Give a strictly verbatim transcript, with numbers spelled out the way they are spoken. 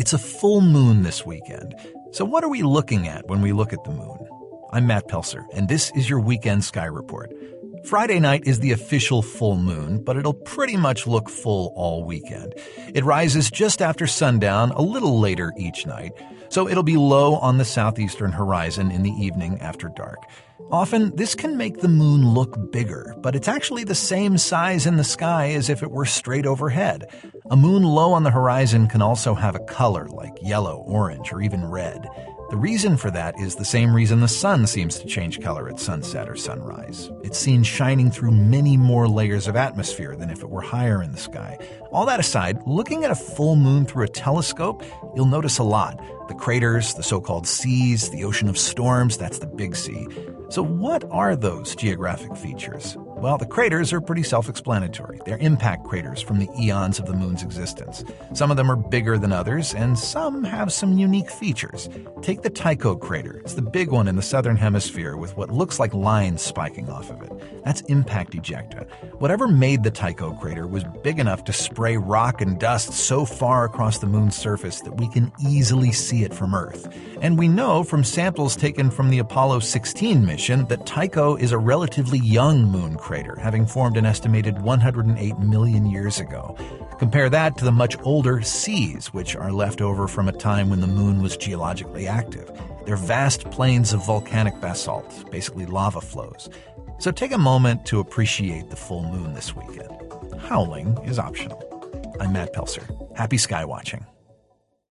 It's a full moon this weekend. So what are we looking at when we look at the moon? I'm Matt Pelser, and this is your Weekend Sky Report. Friday night is the official full moon, but it'll pretty much look full all weekend. It rises just after sundown, a little later each night, so it'll be low on the southeastern horizon in the evening after dark. Often, this can make the moon look bigger, but it's actually the same size in the sky as if it were straight overhead. A moon low on the horizon can also have a color like yellow, orange, or even red. The reason for that is the same reason the sun seems to change color at sunset or sunrise. It's seen shining through many more layers of atmosphere than if it were higher in the sky. All that aside, looking at a full moon through a telescope, you'll notice a lot. The craters, the so-called seas, the ocean of storms, that's the big C. So what are those geographic features? Well, the craters are pretty self-explanatory. They're impact craters from the eons of the moon's existence. Some of them are bigger than others, and some have some unique features. Take the Tycho crater. It's the big one in the southern hemisphere with what looks like lines spiking off of it. That's impact ejecta. Whatever made the Tycho crater was big enough to spray rock and dust so far across the moon's surface that we can easily see it from Earth. And we know from samples taken from the Apollo sixteen mission that Tycho is a relatively young moon crater, having formed an estimated one hundred eight million years ago. Compare that to the much older seas, which are left over from a time when the moon was geologically active. They're vast plains of volcanic basalt, basically lava flows. So take a moment to appreciate the full moon this weekend. Howling is optional. I'm Matt Pelser. Happy sky watching.